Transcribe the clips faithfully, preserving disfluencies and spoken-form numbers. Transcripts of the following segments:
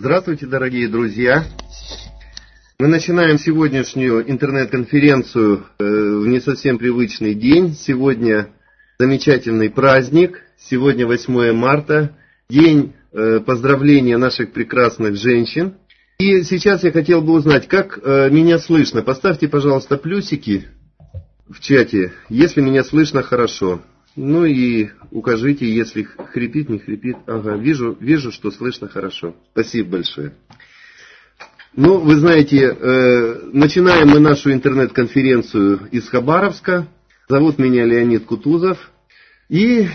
Здравствуйте, дорогие друзья! Мы начинаем сегодняшнюю интернет-конференцию в не совсем привычный день. Сегодня замечательный праздник. Сегодня восьмое марта, день поздравления наших прекрасных женщин. И сейчас я хотел бы узнать, как меня слышно. Поставьте, пожалуйста, плюсики в чате, если меня слышно хорошо. Ну и укажите, если хрипит, не хрипит. Ага, вижу, вижу, что слышно хорошо. Спасибо большое. Ну, вы знаете, э, начинаем мы нашу интернет-конференцию из Хабаровска. Зовут меня Леонид Кутузов. И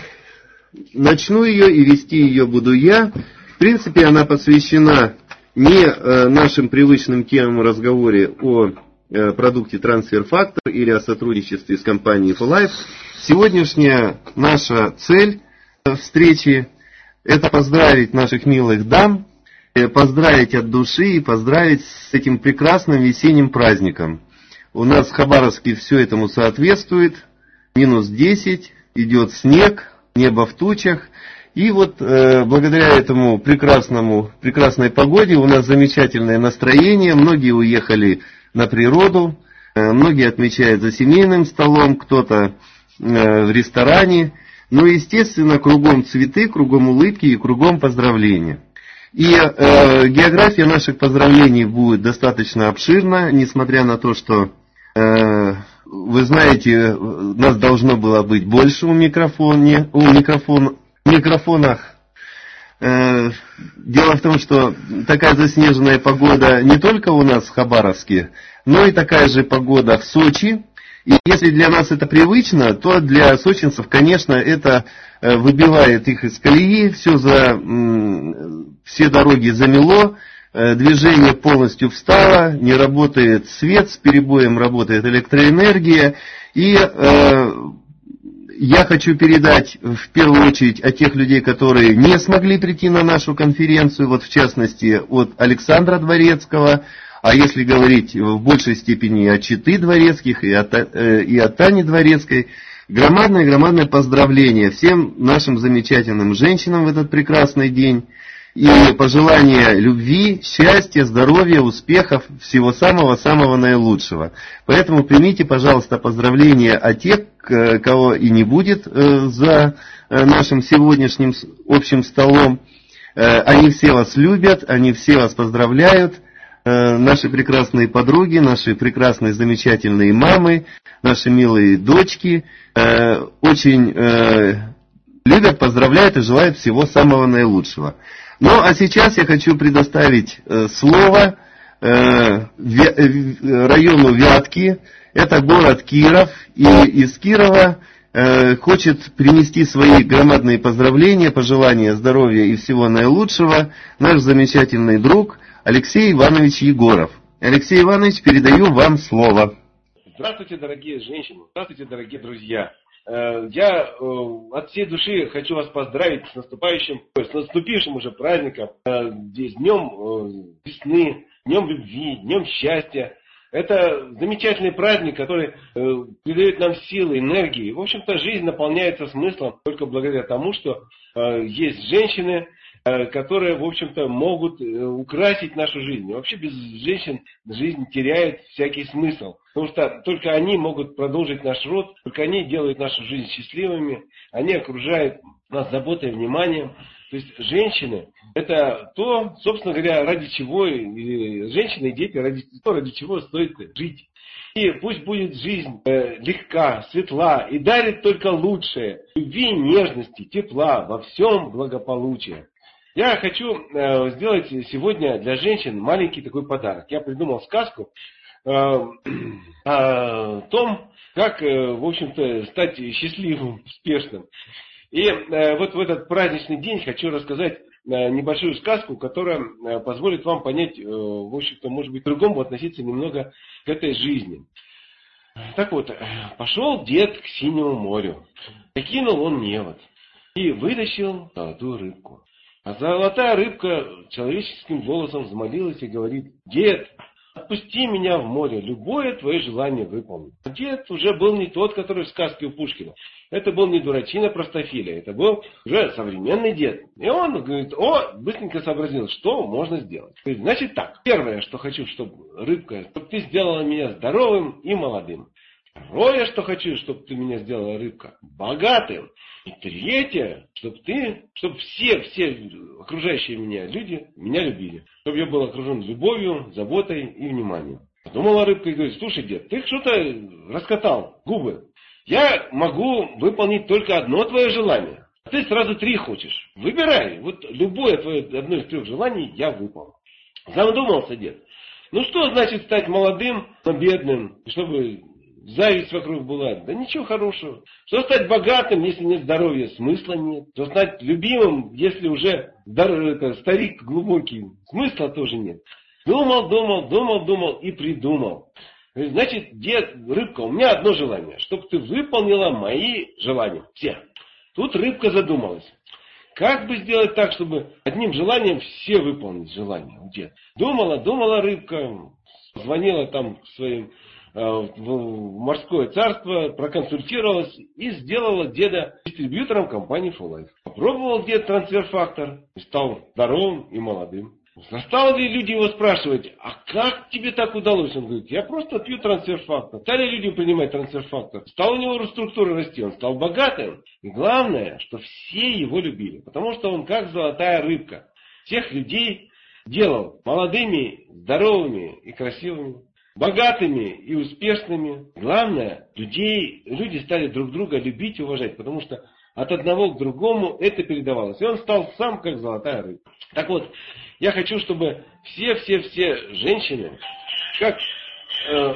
начну ее и вести ее буду я. В принципе, она посвящена не э, нашим привычным темам в разговоре о э, продукте Transfer Factor или о сотрудничестве с компанией FOLIFE. Сегодняшняя наша цель встречи – это поздравить наших милых дам, поздравить от души и поздравить с этим прекрасным весенним праздником. У нас в Хабаровске все этому соответствует. минус десять, идет снег, небо в тучах. И вот э, благодаря этому прекрасному, прекрасной погоде у нас замечательное настроение. Многие уехали на природу, э, многие отмечают за семейным столом, кто-то в ресторане, но, естественно, кругом цветы, кругом улыбки и кругом поздравления. И э, география наших поздравлений будет достаточно обширна, несмотря на то, что, э, вы знаете, нас должно было быть больше у, микрофоне, у микрофон, микрофонах. Э, дело в том, что такая заснеженная погода не только у нас в Хабаровске, но и такая же погода в Сочи. И если для нас это привычно, то для сочинцев, конечно, это выбивает их из колеи, все, за, все дороги замело, движение полностью встало, не работает свет, с перебоем работает электроэнергия. И э, я хочу передать в первую очередь о тех людей, которые не смогли прийти на нашу конференцию, вот в частности от Александра Дворецкого. А если говорить в большей степени о Читы Дворецких и о, и о Тане Дворецкой, громадное-громадное поздравление всем нашим замечательным женщинам в этот прекрасный день. И пожелания любви, счастья, здоровья, успехов, всего самого-самого наилучшего. Поэтому примите, пожалуйста, поздравления от тех, кого и не будет за нашим сегодняшним общим столом. Они все вас любят, они все вас поздравляют. Наши прекрасные подруги, наши прекрасные замечательные мамы, наши милые дочки очень любят, поздравляют и желают всего самого наилучшего. Ну, а сейчас я хочу предоставить слово району Вятки. Это город Киров, и из Кирова хочет принести свои громадные поздравления, пожелания здоровья и всего наилучшего наш замечательный друг Алексей Иванович Егоров. Алексей Иванович, передаю вам слово. Здравствуйте, дорогие женщины. Здравствуйте, дорогие друзья. Я от всей души хочу вас поздравить с наступающим, с наступившим уже праздником, с днем весны, днем любви, днем счастья. Это замечательный праздник, который придает нам силы, энергии. В общем-то, жизнь наполняется смыслом только благодаря тому, что есть женщины, которые, в общем-то, могут украсить нашу жизнь. Вообще без женщин жизнь теряет всякий смысл. Потому что только они могут продолжить наш род, только они делают нашу жизнь счастливыми, они окружают нас заботой и вниманием. То есть женщины – это то, собственно говоря, ради чего, и женщины и дети, ради, то, ради чего стоит жить. И пусть будет жизнь э, легка, светла и дарит только лучшее. Любви, нежности, тепла, во всем благополучия. Я хочу э, сделать сегодня для женщин маленький такой подарок. Я придумал сказку э, о том, как, э, в общем-то, стать счастливым, успешным. И э, вот в этот праздничный день хочу рассказать э, небольшую сказку, которая э, позволит вам понять, э, в общем-то, может быть, по-другому относиться немного к этой жизни. Так вот, пошел дед к синему морю, закинул он невод и вытащил золотую рыбку. А золотая рыбка человеческим голосом взмолилась и говорит: «Дед, отпусти меня в море, любое твое желание выполню. Дед уже был не тот, который в сказке у Пушкина. Это был не дурачина простофиля, это был уже современный дед. И он говорит, о, быстренько сообразил, что можно сделать. Говорит, значит так, первое, что хочу, чтобы рыбка, чтобы ты сделала меня здоровым и молодым. Второе, что хочу, чтобы ты меня сделала, рыбка, богатым. И третье, чтобы ты, чтобы все, все окружающие меня люди меня любили. Чтобы я был окружен любовью, заботой и вниманием. Подумала рыбка и говорит, слушай, дед, ты что-то раскатал губы. Я могу выполнить только одно твое желание. А ты сразу три хочешь. Выбирай. Вот любое твое одно из трех желаний я выполню. Задумался дед. Ну что значит стать молодым, но бедным, чтобы зависть вокруг была? Да ничего хорошего. Что стать богатым, если нет здоровья? Смысла нет. Что стать любимым, если уже это, старик глубокий? Смысла тоже нет. Думал, думал, думал, думал и придумал. Значит, дед, рыбка, у меня одно желание, чтобы ты выполнила мои желания. Все. Тут рыбка задумалась. Как бы сделать так, чтобы одним желанием все выполнить желания у деда? Думала, думала рыбка, звонила там своим э, в морское царство, проконсультировалась и сделала деда дистрибьютором компании Full Life. Попробовал дед трансфер-фактор и стал здоровым и молодым. Стали люди его спрашивать, а как тебе так удалось? Он говорит, я просто пью трансфер-фактор. Стали люди принимать трансфер-фактор. Стала у него структура расти, он стал богатым. И главное, что все его любили, потому что он как золотая рыбка. Всех людей делал молодыми, здоровыми и красивыми, богатыми и успешными. Главное, людей, люди стали друг друга любить и уважать, потому что от одного к другому это передавалось. И он стал сам как золотая рыбка. Так вот, я хочу, чтобы все-все-все женщины, как э,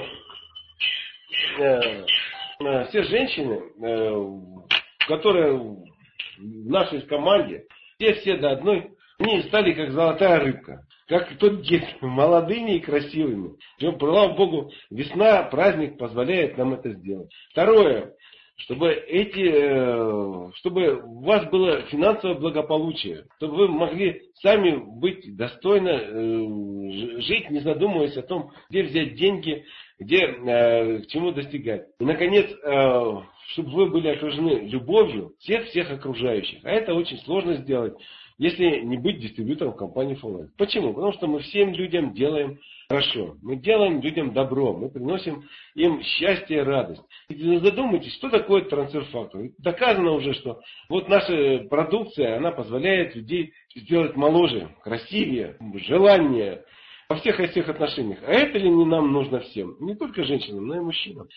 э, все женщины, э, которые в нашей команде, все-все до одной, они стали как золотая рыбка. Как тот дед, молодыми и красивыми. Причем, слава Богу, весна, праздник позволяет нам это сделать. Второе. Чтобы эти, чтобы у вас было финансовое благополучие, чтобы вы могли сами быть достойно жить, не задумываясь о том, где взять деньги, где, к чему достигать. И, наконец, чтобы вы были окружены любовью всех-всех окружающих. А это очень сложно сделать, если не быть дистрибьютором компании Full Life. Почему? Потому что мы всем людям делаем хорошо. Мы делаем людям добро. Мы приносим им счастье и радость. И задумайтесь, что такое трансфер-фактор. Доказано уже, что вот наша продукция, она позволяет людей сделать моложе, красивее, желаннее во всех и всех отношениях. А это ли не нам нужно всем? Не только женщинам, но и мужчинам.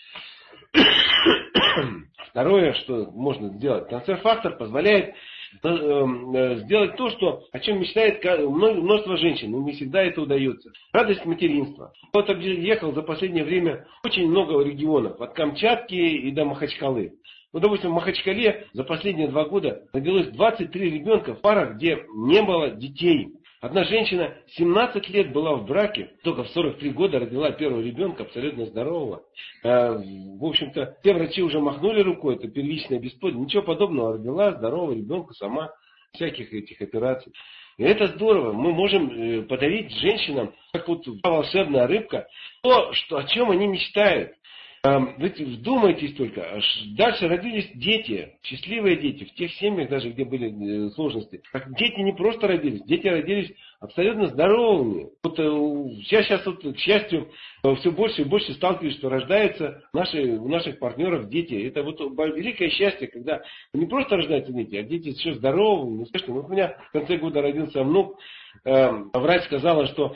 Второе, что можно сделать. Трансфер-фактор позволяет сделать то, что, о чем мечтает множество женщин, но не всегда это удается. Радость материнства. Вот объехал за последнее время очень много регионов, от Камчатки и до Махачкалы. Ну, допустим, в Махачкале за последние два года родилось двадцать три ребенка в парах, где не было детей. Одна женщина семнадцать лет была в браке, только в сорок три года родила первого ребенка, абсолютно здорового. В общем-то, те врачи уже махнули рукой, это первичное бесплодие. Ничего подобного, родила здорового ребенка сама, всяких этих операций. И это здорово. Мы можем подарить женщинам, как вот волшебная рыбка, то, что, о чем они мечтают. Вы вдумайтесь только, дальше родились дети, счастливые дети, в тех семьях даже, где были сложности. Дети не просто родились, дети родились абсолютно здоровыми. Вот я сейчас, вот, к счастью, все больше и больше сталкиваюсь, что рождаются наши, у наших партнеров дети. Это вот великое счастье, когда не просто рождаются дети, а дети еще здоровые, успешные. Вот у меня в конце года родился внук, врач сказала, что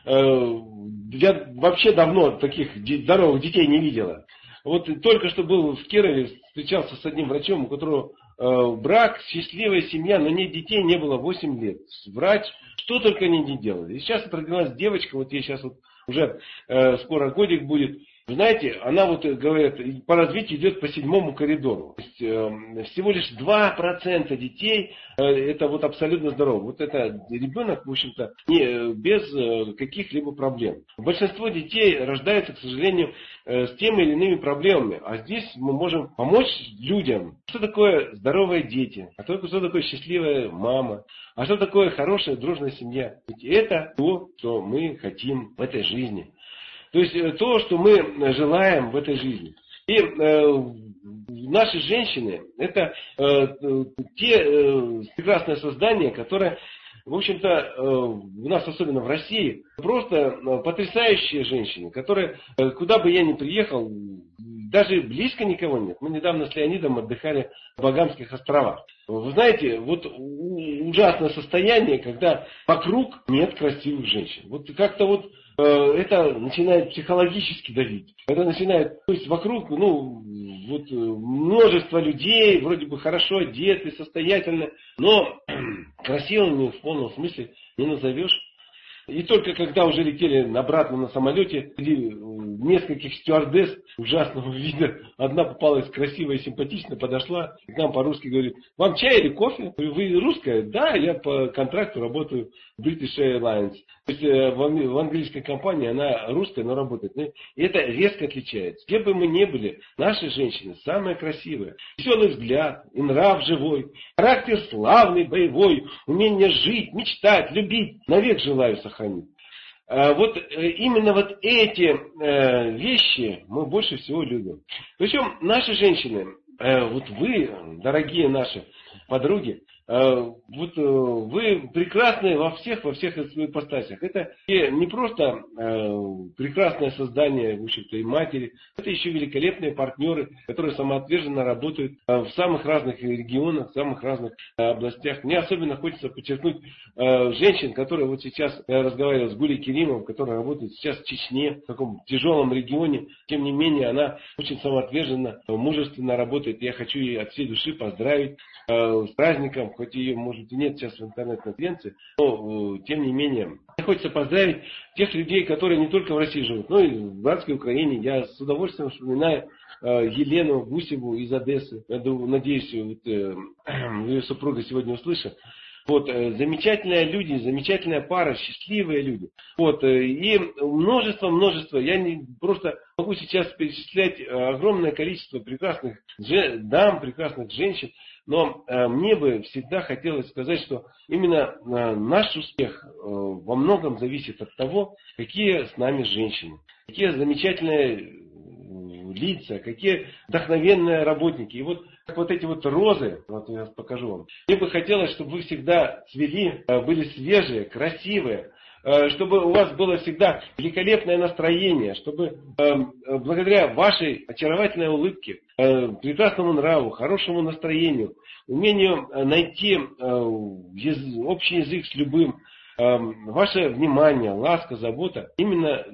я вообще давно таких здоровых детей не видела. Вот только что был в Кирове, встречался с одним врачом, у которого э, брак, счастливая семья, но нет детей, не было восемь лет. Врач, что только они не делали. И сейчас вот родилась девочка, вот ей сейчас вот уже э, скоро годик будет. Вы знаете, она вот говорит, по развитию идет по седьмому коридору. То есть, э, всего лишь два процента детей э, это вот абсолютно здорово. Вот это ребенок, в общем-то, не, без э, каких-либо проблем. Большинство детей рождаются, к сожалению, э, с теми или иными проблемами. А здесь мы можем помочь людям. Что такое здоровые дети? А что такое счастливая мама? А что такое хорошая, дружная семья? Ведь это то, что мы хотим в этой жизни. То есть то, что мы желаем в этой жизни. И э, наши женщины – это э, те э, прекрасные создания, которые, в общем-то, э, у нас, особенно в России, просто э, потрясающие женщины, которые, э, куда бы я ни приехал, даже близко никого нет. Мы недавно с Леонидом отдыхали в Багамских островах. Вы знаете, вот ужасное состояние, когда вокруг нет красивых женщин. Вот как-то вот э, это начинает психологически давить. Это начинает, то есть вокруг, ну, вот множество людей, вроде бы хорошо одеты, состоятельны, но красивыми в полном смысле не назовешь. И только когда уже летели обратно на самолете, нескольких стюардесс ужасного вида, одна попалась красивая и симпатичная, подошла к нам по-русски, говорит: вам чай или кофе? Вы русская? Да, я по контракту работаю в British Airlines. То есть в английской компании она русская, но работает. И это резко отличается. Где бы мы ни были, наши женщины самые красивые. Веселый взгляд и нрав живой, характер славный, боевой, умение жить, мечтать, любить, навек желаю сохранить. Вот именно вот эти вещи мы больше всего любим. Причем наши женщины, вот вы, дорогие наши подруги, вот вы прекрасны во всех, во всех ипостасях. Это не просто прекрасное создание, в общем-то, и матери, это еще великолепные партнеры, которые самоотверженно работают в самых разных регионах, в самых разных областях. Мне особенно хочется подчеркнуть женщин, которые вот сейчас, я разговаривал с Гулей Керимовой, которая работает сейчас в Чечне, в таком тяжелом регионе. Тем не менее, она очень самоотверженно, мужественно работает. Я хочу ее от всей души поздравить с праздником. Хоть ее, может, и нет сейчас в интернет-конференции, но, тем не менее, мне хочется поздравить тех людей, которые не только в России живут, но и в братской Украине. Я с удовольствием вспоминаю Елену Гусеву из Одессы. Я надеюсь, вот, ее супруга сегодня услышит. Вот, замечательные люди, замечательная пара, счастливые люди. Вот, и множество, множество, я не просто могу сейчас перечислять огромное количество прекрасных дам, прекрасных женщин, но мне бы всегда хотелось сказать, что именно наш успех во многом зависит от того, какие с нами женщины, какие замечательные лица, какие вдохновенные работники. И вот как вот эти вот розы, вот я покажу вам, мне бы хотелось, чтобы вы всегда цвели, были свежие, красивые, чтобы у вас было всегда великолепное настроение, чтобы благодаря вашей очаровательной улыбке, прекрасному нраву, хорошему настроению, умению найти общий язык с любым, ваше внимание, ласка, забота, именно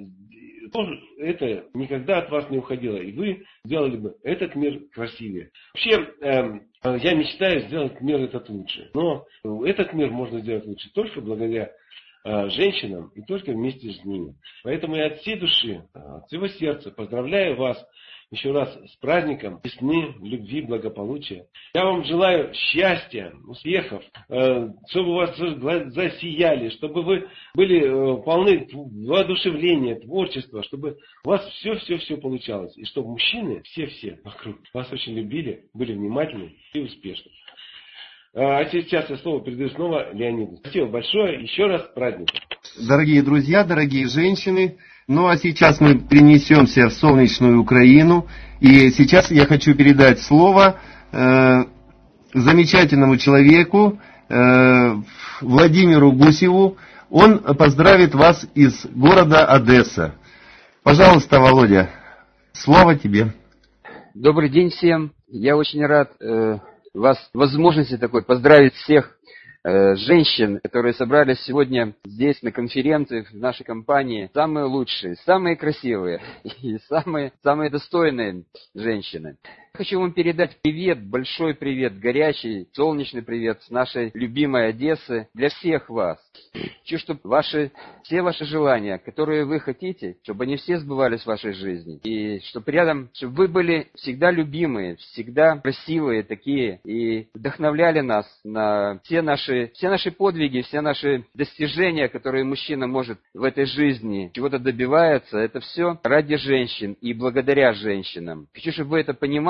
это никогда от вас не уходило. И вы сделали бы этот мир красивее. Вообще, э, я мечтаю сделать мир этот лучше. Но этот мир можно сделать лучше только благодаря э, женщинам и только вместе с ними. Поэтому я от всей души, от всего сердца поздравляю вас еще раз с праздником весны, любви, благополучия. Я вам желаю счастья, успехов, чтобы у вас глаза сияли, чтобы вы были полны воодушевления, творчества, чтобы у вас все-все-все получалось. И чтобы мужчины, все-все вокруг, вас очень любили, были внимательны и успешны. А сейчас я слово передаю снова Леониду. Спасибо большое. Еще раз праздник. Дорогие друзья, дорогие женщины, ну а сейчас мы перенесемся в солнечную Украину. И сейчас я хочу передать слово э, замечательному человеку, э, Владимиру Гусеву. Он поздравит вас из города Одесса. Пожалуйста, Володя, слово тебе. Добрый день всем. Я очень рад э, вас возможности такой поздравить всех э, женщин, которые собрались сегодня здесь на конференции в нашей компании. Самые лучшие, самые красивые и самые, самые достойные женщины. Хочу вам передать привет, большой привет, горячий, солнечный привет с нашей любимой Одессы для всех вас. Хочу, чтобы ваши, все ваши желания, которые вы хотите, чтобы они все сбывались в вашей жизни. И чтобы рядом, чтобы вы были всегда любимые, всегда красивые такие и вдохновляли нас на все наши, все наши подвиги, все наши достижения, которые мужчина может в этой жизни чего-то добивается. Это все ради женщин и благодаря женщинам. Хочу, чтобы вы это понимали.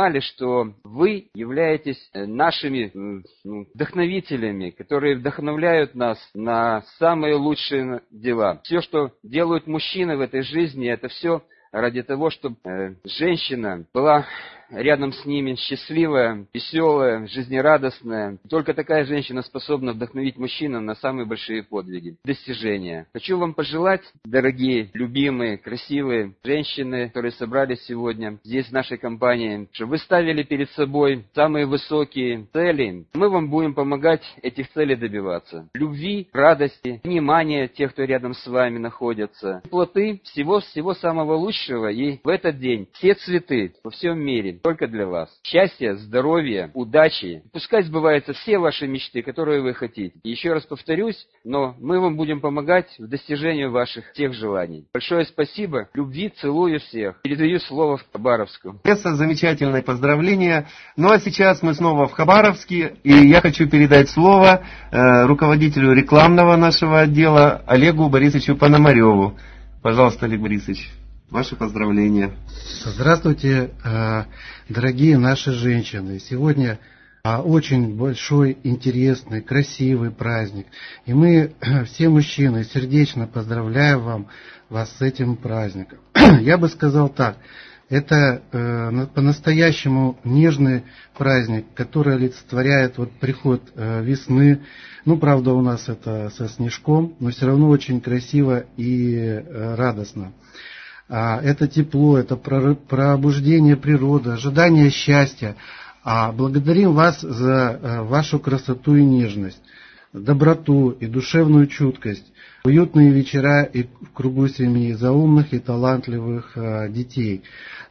понимали, что вы являетесь нашими ну, вдохновителями, которые вдохновляют нас на самые лучшие дела. Все, что делают мужчины в этой жизни, это все ради того, чтобы э, женщина была рядом с ними счастливая, веселая, жизнерадостная. Только такая женщина способна вдохновить мужчину на самые большие подвиги, достижения. Хочу вам пожелать, дорогие, любимые, красивые женщины, которые собрались сегодня здесь в нашей компании, чтобы вы ставили перед собой самые высокие цели. Мы вам будем помогать этих целей добиваться. Любви, радости, внимания тех, кто рядом с вами находится. Плоды всего-всего самого лучшего. И в этот день все цветы во всем мире только для вас. Счастья, здоровья, удачи. Пускай сбываются все ваши мечты, которые вы хотите. И еще раз повторюсь, но мы вам будем помогать в достижении ваших тех желаний. Большое спасибо. Любви, целую всех. Передаю слово в Хабаровску. Это замечательное поздравление. Ну а сейчас мы снова в Хабаровске. И я хочу передать слово э, руководителю рекламного нашего отдела Олегу Борисовичу Пономареву. Пожалуйста, Олег Борисович. Ваши поздравления. Здравствуйте, дорогие наши женщины. Сегодня очень большой, интересный, красивый праздник. И мы, все мужчины, сердечно поздравляем вам, вас с этим праздником. Я бы сказал так. Это э, по-настоящему нежный праздник, который олицетворяет вот приход э, весны. Ну, правда, у нас это со снежком, но все равно очень красиво и э, радостно. А, это тепло, это пробуждение природы, ожидание счастья. А благодарим вас за э, вашу красоту и нежность, доброту и душевную чуткость, уютные вечера и в кругу семьи, за умных и талантливых э, детей.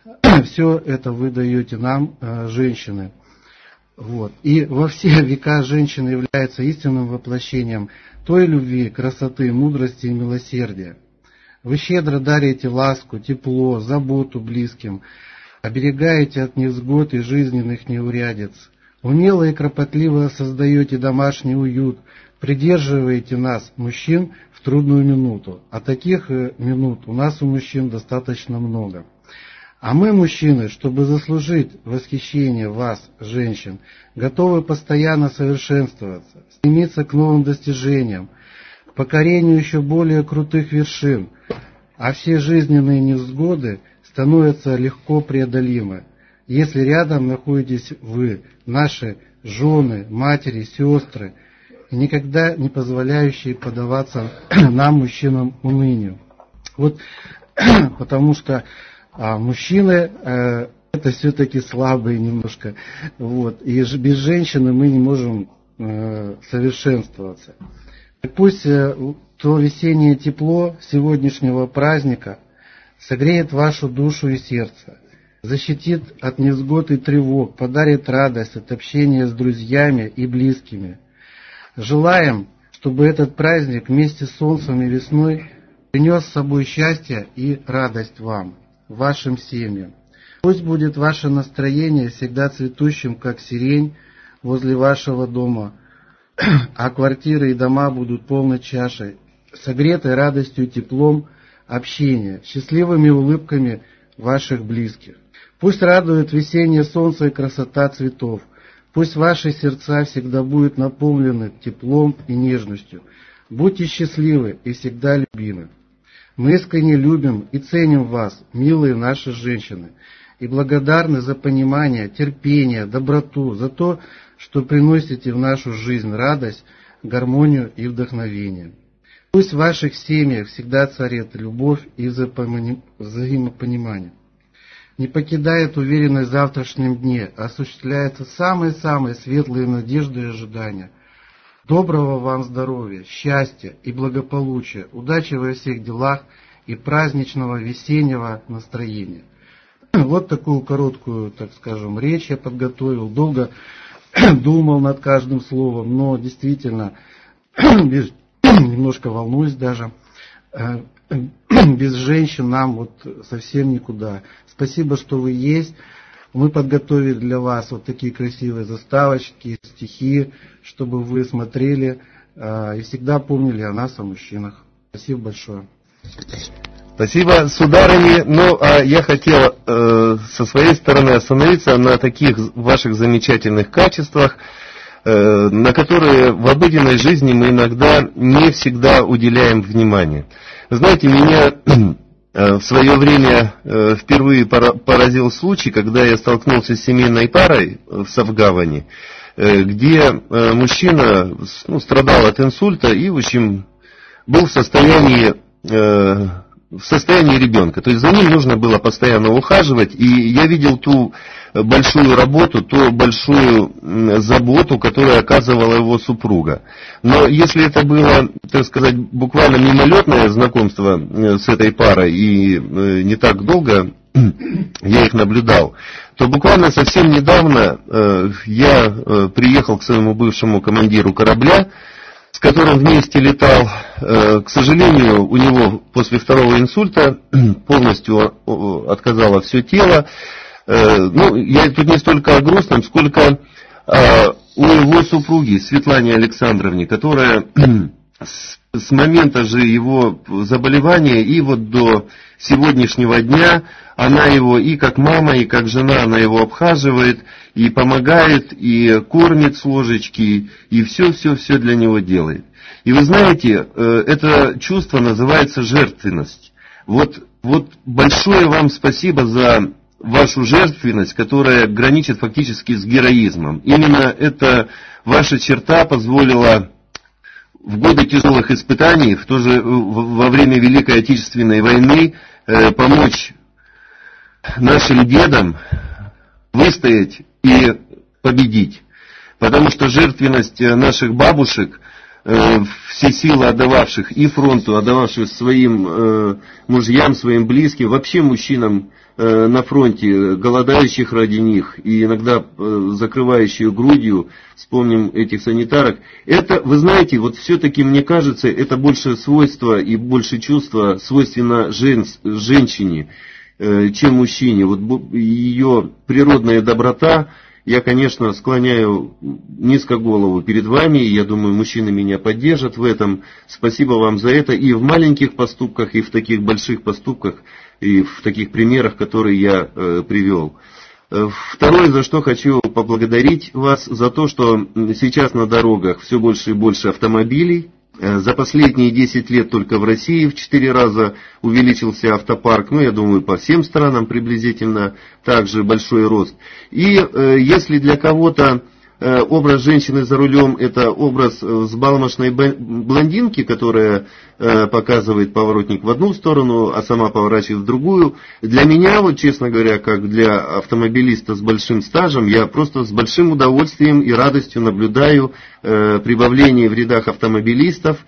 Все это вы даете нам, э, женщины. Вот. И во все века женщина является истинным воплощением той любви, красоты, мудрости и милосердия. Вы щедро дарите ласку, тепло, заботу близким, оберегаете от невзгод и жизненных неурядиц. Умело и кропотливо создаете домашний уют, придерживаете нас, мужчин, в трудную минуту. А таких минут у нас у мужчин достаточно много. А мы, мужчины, чтобы заслужить восхищение вас, женщин, готовы постоянно совершенствоваться, стремиться к новым достижениям, к покорению еще более крутых вершин, а все жизненные невзгоды становятся легко преодолимы, если рядом находитесь вы, наши жены, матери, сестры, и никогда не позволяющие поддаваться нам, мужчинам, унынию. Вот потому что а, мужчины а, это все-таки слабые немножко, вот, и без женщины мы не можем а, совершенствоваться. Пусть то весеннее тепло сегодняшнего праздника согреет вашу душу и сердце, защитит от невзгод и тревог, подарит радость от общения с друзьями и близкими. Желаем, чтобы этот праздник вместе с солнцем и весной принес с собой счастье и радость вам, вашим семьям. Пусть будет ваше настроение всегда цветущим, как сирень возле вашего дома, а квартиры и дома будут полной чашей, согретой радостью и теплом общения, счастливыми улыбками ваших близких. Пусть радует весеннее солнце и красота цветов. Пусть ваши сердца всегда будут наполнены теплом и нежностью. Будьте счастливы и всегда любимы. Мы искренне любим и ценим вас, милые наши женщины, и благодарны за понимание, терпение, доброту, за то, что приносите в нашу жизнь радость, гармонию и вдохновение. Пусть в ваших семьях всегда царит любовь и взаимопонимание. Не покидает уверенность в завтрашнем дне, осуществляются самые-самые светлые надежды и ожидания. Доброго вам здоровья, счастья и благополучия, удачи во всех делах и праздничного весеннего настроения. Вот такую короткую, так скажем, речь я подготовил, долго думал над каждым словом, но действительно без, немножко волнуюсь даже. Без женщин нам вот совсем никуда. Спасибо, что вы есть. Мы подготовили для вас вот такие красивые заставочки, стихи, чтобы вы смотрели и всегда помнили о нас, о мужчинах. Спасибо большое. Спасибо, сударыни. Ну, а я хотел э, со своей стороны остановиться на таких ваших замечательных качествах, э, на которые в обыденной жизни мы иногда не всегда уделяем внимания. Вы знаете, меня э, в свое время э, впервые поразил случай, когда я столкнулся с семейной парой в Савгаване, э, где э, мужчина ну, страдал от инсульта и, в общем, был в состоянии... Э, в состоянии ребенка. То есть за ним нужно было постоянно ухаживать, и я видел ту большую работу, ту большую заботу, которую оказывала его супруга. Но если это было, так сказать, буквально мимолетное знакомство с этой парой, и не так долго я их наблюдал, то буквально совсем недавно я приехал к своему бывшему командиру корабля, с которым вместе летал. К сожалению, у него после второго инсульта полностью отказало все тело. Ну, я тут не столько о грустном, сколько у его супруги Светлане Александровне, которая с момента же его заболевания и вот до сегодняшнего дня она его и как мама, и как жена, она его обхаживает, и помогает, и кормит с ложечки, и все-все-все для него делает. И вы знаете, это чувство называется жертвенность. Вот, вот большое вам спасибо за вашу жертвенность, которая граничит фактически с героизмом. Именно эта ваша черта позволила в годы тяжелых испытаний, в то же, во время Великой Отечественной войны, э, помочь нашим дедам выстоять и победить. Потому что жертвенность наших бабушек, э, все силы отдававших и фронту, отдававших своим э, мужьям, своим близким, вообще мужчинам э, на фронте, голодающих ради них и иногда э, закрывающих грудью, вспомним этих санитарок. Это, вы знаете, вот все-таки мне кажется, это больше свойство и больше чувство свойственно жен, женщине, э, чем мужчине. Вот ее природная доброта, я, конечно, склоняю низко голову перед вами, я думаю, мужчины меня поддержат в этом. Спасибо вам за это и в маленьких поступках, и в таких больших поступках, и в таких примерах, которые я э, привел. Второе, за что хочу поблагодарить вас, за то, что сейчас на дорогах все больше и больше автомобилей. За последние десять лет только в России в четыре раза увеличился автопарк, ну, я думаю, по всем странам приблизительно также большой рост. И э, если для кого-то э, образ женщины за рулем – это образ взбалмошной блондинки, которая э, показывает поворотник в одну сторону, а сама поворачивает в другую, для меня, вот честно говоря, как для автомобилиста с большим стажем, я просто с большим удовольствием и радостью наблюдаю э, прибавление в рядах автомобилистов,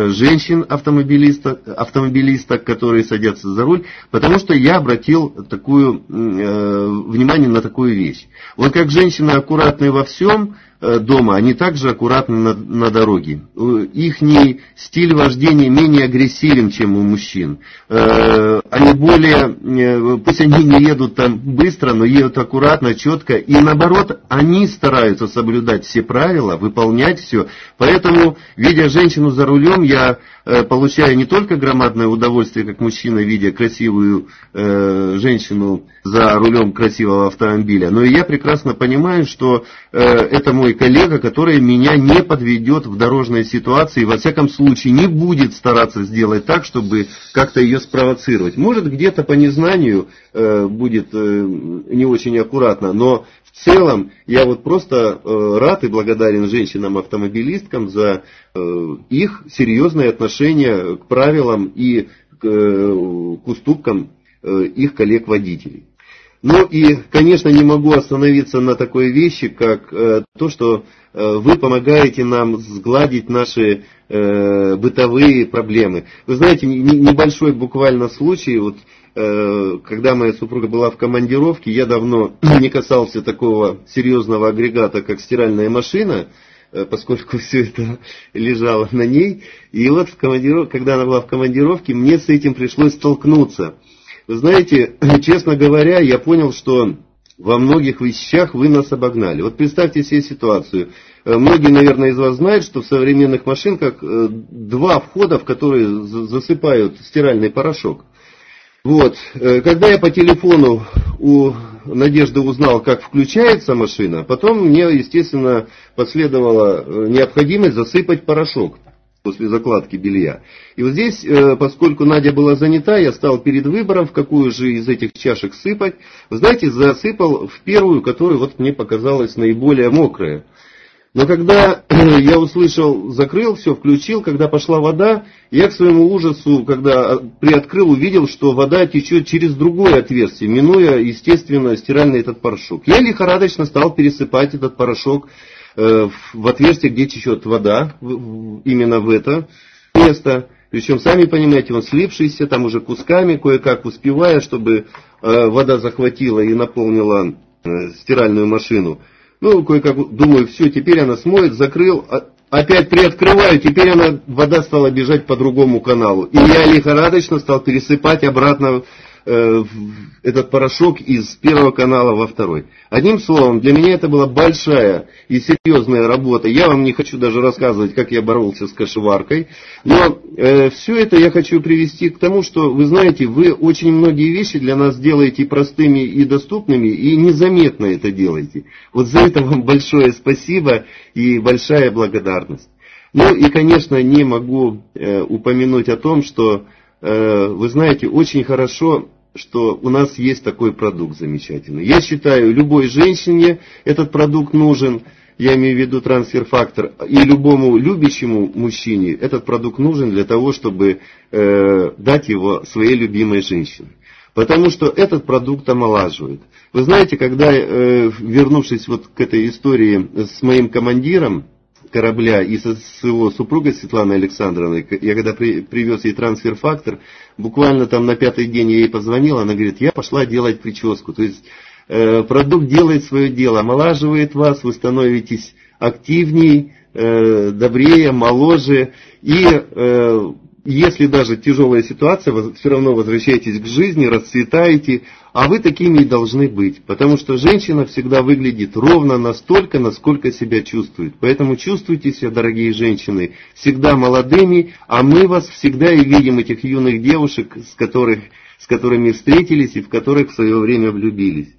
женщин-автомобилисток, автомобилисток, которые садятся за руль, потому что я обратил такую, э, внимание на такую вещь. Вот как женщины аккуратны во всем э, дома, они также аккуратны на, на дороге. Ихний стиль вождения менее агрессивен, чем у мужчин. Э, они более, э, пусть они не едут там быстро, но едут аккуратно, четко, и наоборот, они стараются соблюдать все правила, выполнять все. Поэтому, видя женщину за рулем, я э, получаю не только громадное удовольствие, как мужчина, видя красивую э, женщину за рулем красивого автомобиля, но и я прекрасно понимаю, что э, это мой коллега, который меня не подведет в дорожной ситуации, во всяком случае не будет стараться сделать так, чтобы как-то ее спровоцировать. Может, где-то по незнанию э, будет э, не очень аккуратно, но в целом я вот просто э, рад и благодарен женщинам-автомобилисткам за э, их серьезное отношение к правилам и к, э, к уступкам э, их коллег-водителей. Ну и, конечно, не могу остановиться на такой вещи, как э, то, что э, вы помогаете нам сгладить наши э, бытовые проблемы. Вы знаете, не, небольшой буквально случай, вот, э, когда моя супруга была в командировке, я давно не касался такого серьезного агрегата, как стиральная машина, э, поскольку все это лежало на ней. И вот, в командиров... когда она была в командировке, мне с этим пришлось столкнуться. Вы знаете, честно говоря, я понял, что во многих вещах вы нас обогнали. Вот представьте себе ситуацию. Многие, наверное, из вас знают, что в современных машинках два входа, в которые засыпают стиральный порошок. Вот. Когда я по телефону у Надежды узнал, как включается машина, потом мне, естественно, последовала необходимость засыпать порошок после закладки белья. И вот здесь, поскольку Надя была занята, я стал перед выбором, в какую же из этих чашек сыпать. Вы знаете, засыпал в первую, которая вот мне показалась наиболее мокрая. Но когда я услышал, закрыл все, включил, когда пошла вода, я к своему ужасу, когда приоткрыл, увидел, что вода течет через другое отверстие, минуя, естественно, стиральный этот порошок. Я лихорадочно стал пересыпать этот порошок э, в отверстие, где течет вода, в, именно в это место. Причем, сами понимаете, он слипшийся, там уже кусками, кое-как успевая, чтобы э, вода захватила и наполнила э, стиральную машину. Ну, кое-как думаю, все, теперь она смоет, закрыл, опять приоткрываю, теперь она, вода стала бежать по другому каналу. И я лихорадочно стал пересыпать обратно э, этот порошок из первого канала во второй. Одним словом, для меня это была большая и серьезная работа. Я вам не хочу даже рассказывать, как я боролся с кашеваркой. Но э, все это я хочу привести к тому, что, вы знаете, вы очень многие вещи для нас делаете простыми и доступными, и незаметно это делаете. Вот за это вам большое спасибо и большая благодарность. Ну и, конечно, не могу э, упомянуть о том, что, э, вы знаете, очень хорошо, что у нас есть такой продукт замечательный. Я считаю, любой женщине этот продукт нужен, я имею в виду трансфер-фактор, и любому любящему мужчине этот продукт нужен для того, чтобы э, дать его своей любимой женщине. Потому что этот продукт омолаживает. Вы знаете, когда, э, вернувшись вот к этой истории с моим командиром корабля и со, с его супругой Светланой Александровной, я когда при, привез ей трансфер-фактор, буквально там на пятый день я ей позвонил, она говорит, я пошла делать прическу. То есть э, продукт делает свое дело, омолаживает вас, вы становитесь активней, э, добрее, моложе. И э, если даже тяжелая ситуация, вы все равно возвращаетесь к жизни, расцветаете, а вы такими и должны быть. Потому что женщина всегда выглядит ровно настолько, насколько себя чувствует. Поэтому чувствуйте себя, дорогие женщины, всегда молодыми, а мы вас всегда и видим, этих юных девушек, с, которых, с которыми встретились и в которых в свое время влюбились.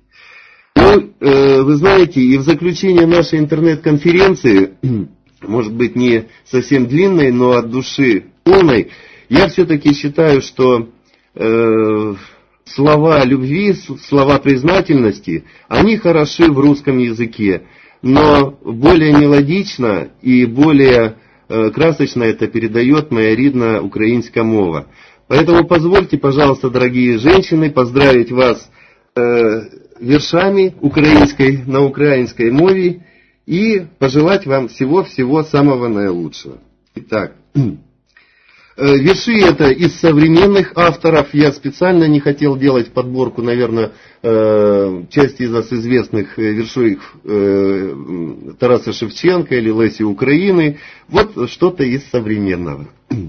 Ну, э, вы знаете, и в заключение нашей интернет-конференции, может быть не совсем длинной, но от души полной, я все-таки считаю, что э, слова любви, слова признательности, они хороши в русском языке, но более мелодично и более э, красочно это передает моя рідна українська мова. Поэтому позвольте, пожалуйста, дорогие женщины, поздравить вас э, вершами украинской, на украинской мове и пожелать вам всего-всего самого наилучшего. Итак, верши это из современных авторов. Я специально не хотел делать подборку, наверное, части из нас известных вершей Тараса Шевченко или Лесі Украины. Вот что-то из современного.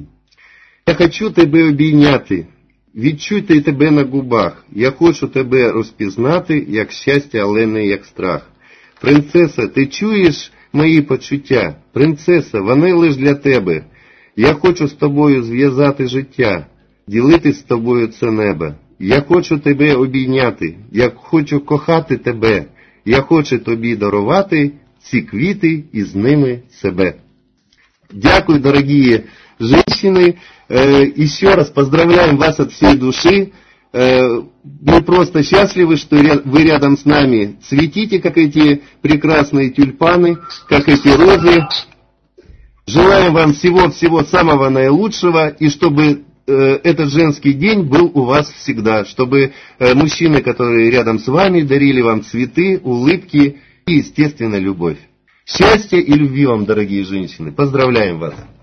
Я хочу тебе обійняти, відчути тебе на губах. Я хочу тебе розпізнати, як щастя, але не як страх. Принцеса, ти чуєш мої почуття? Принцеса, вони лиш для тебе. Я хочу з тобою зв'язати життя, ділити з тобою це небо. Я хочу тебе обійняти, я хочу кохати тебе. Я хочу тобі дарувати ці квіти і з ними себе. Дякую, дорогие женщины. Еще раз поздравляем вас от всей души. Мы просто счастливы, что вы рядом с нами. Цветите, как эти прекрасные тюльпаны, как эти розы. Желаем вам всего-всего самого наилучшего, и чтобы этот женский день был у вас всегда. Чтобы мужчины, которые рядом с вами, дарили вам цветы, улыбки и, естественно, любовь. Счастья и любви вам, дорогие женщины. Поздравляем вас.